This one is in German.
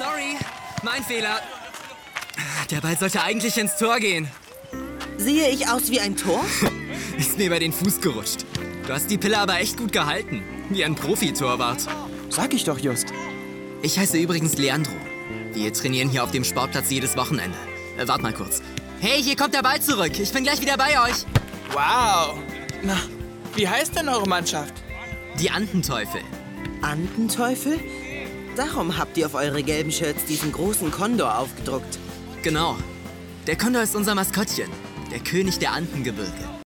Sorry, mein Fehler. Der Ball sollte eigentlich ins Tor gehen. Sehe ich aus wie ein Tor? Ist mir über den Fuß gerutscht. Du hast die Pille aber echt gut gehalten. Wie ein Profi-Torwart. Sag ich doch just. Ich heiße übrigens Leandro. Wir trainieren hier auf dem Sportplatz jedes Wochenende. Wart mal kurz. Hey, hier kommt der Ball zurück. Ich bin gleich wieder bei euch. Wow. Na, wie heißt denn eure Mannschaft? Die Antenteufel. Antenteufel? Darum habt ihr auf eure gelben Shirts diesen großen Kondor aufgedruckt. Genau. Der Kondor ist unser Maskottchen. Der König der Andengebirge.